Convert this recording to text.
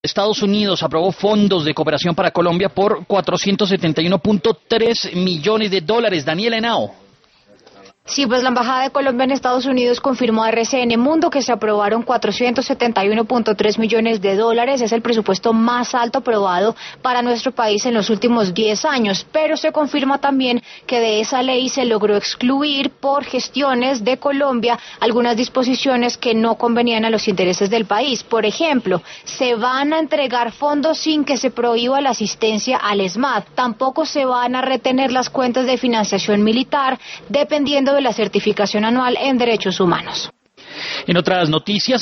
Estados Unidos aprobó fondos de cooperación para Colombia por 471.3 millones de dólares. Daniela Henao. Sí, pues la Embajada de Colombia en Estados Unidos confirmó a RCN Mundo que se aprobaron 471.3 millones de dólares. Es el presupuesto más alto aprobado para nuestro país en los últimos 10 años. Pero se confirma también que de esa ley se logró excluir por gestiones de Colombia algunas disposiciones que no convenían a los intereses del país. Por ejemplo, se van a entregar fondos sin que se prohíba la asistencia al ESMAD. Tampoco se van a retener las cuentas de financiación militar, dependiendo de la certificación anual en derechos humanos. En otras noticias,